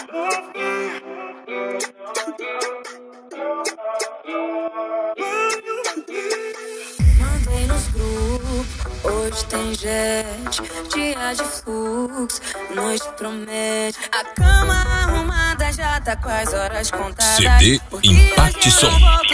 Mandei nos grupos, hoje tem jet, dia de fluxo, noite promete. A cama arrumada já tá com as horas contadas. CD Impacte Som.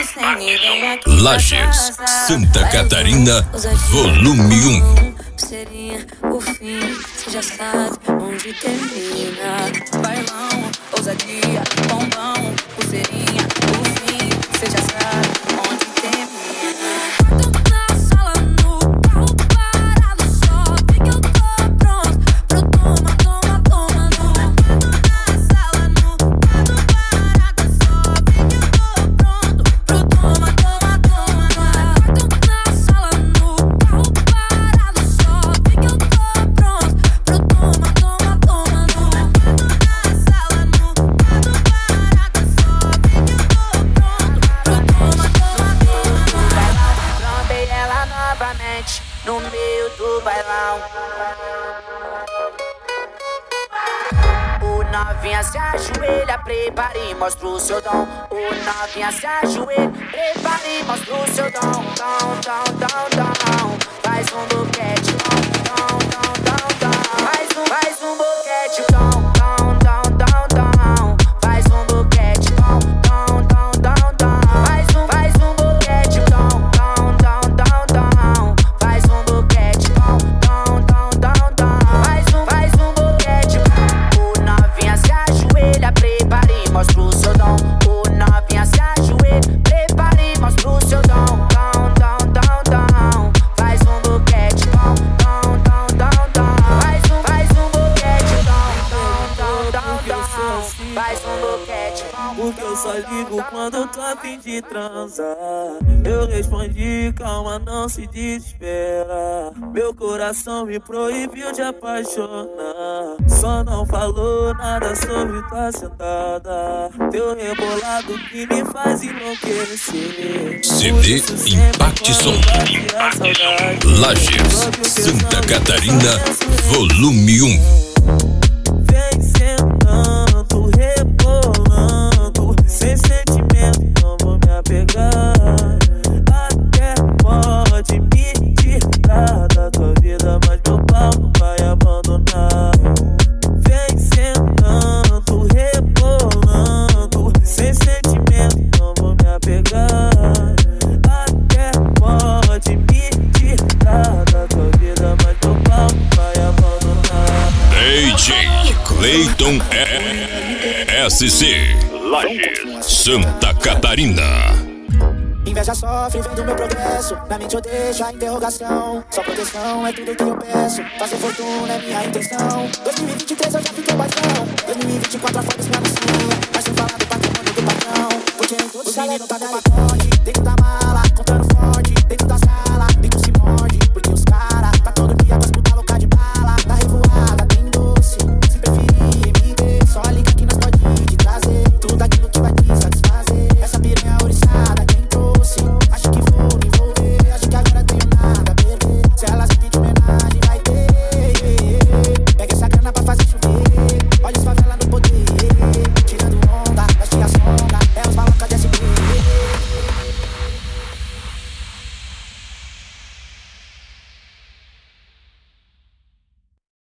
Lages, Santa Catarina, volume 1. Pulseirinha, o fim, cê já sabe onde termina. Bailão, ousadia, bombão, pulseirinha, o fim, cê já sabe onde termina. Na sala, no carro parado, só vi que eu tô pronto pro toma, toma, toma. Na sala, no carro parado, só vi que eu tô pronto pro toma, toma, toma. Na sala, no carro parado, só vi que eu tô pronto pro toma, toma, toma. Na sala, no carro parado, só vi que eu tô pronto pro toma, toma, toma. Trombei ela novamente no meio do bailão. O novinha se ajoelha, prepara e mostra o seu dom. O novinha se ajoelha, prepara e mostra o seu dom. Dom, dom, dom, dom. Faz um boquete, dom, dom, dom, dom, dom. Faz um boquete, dom, dom, dom, dom, dom. Faz um boquete, dom, dom, dom, dom, dom. Faz um boquete, dom, dom, dom, dom, dom. Faz um boquete, dom, dom, dom, dom, dom. Faz um boquete. O novinha se ajoelha, prepara e mostra o seu dom. O novinha se ajoelha, prepara e mostra o seu dom. Dom, dom, dom, dom. Faz um boquete, dom, dom, dom, dom, dom. Faz um boquete, dom, dom, dom, dom, dom. Faz um boquete. Porque eu só ligo quando eu tô a fim de transar. Eu respondi, calma, não se desespera. Meu coração me proibiu de apaixonar. Só não falou nada sobre tua sentada. Teu rebolado que me faz enlouquecer. CD Impacte Som. Lages, Santa Catarina, volume 1. Vem sentando, rebolando, sem sentimento, não vou me apegar. Até pode me tirar da tua vida, mas meu pau não vai abandonar. Vem sentando, rebolando, sem sentimento, não vou me apegar. Até pode me tirar da tua vida, mas meu pau não vai abandonar. DJ Cleiton SC, Lages, Santa Catarina. Inveja sofre vendo meu progresso. Na mente eu deixo a interrogação. Só proteção é tudo que eu peço. Fazer fortuna é minha intenção. 2023 eu já fiquei baixão. 2024 a Forbes me anuncia. Mas sem falar do patrimônio do patrão. Porque em todo os meninos tá maricão.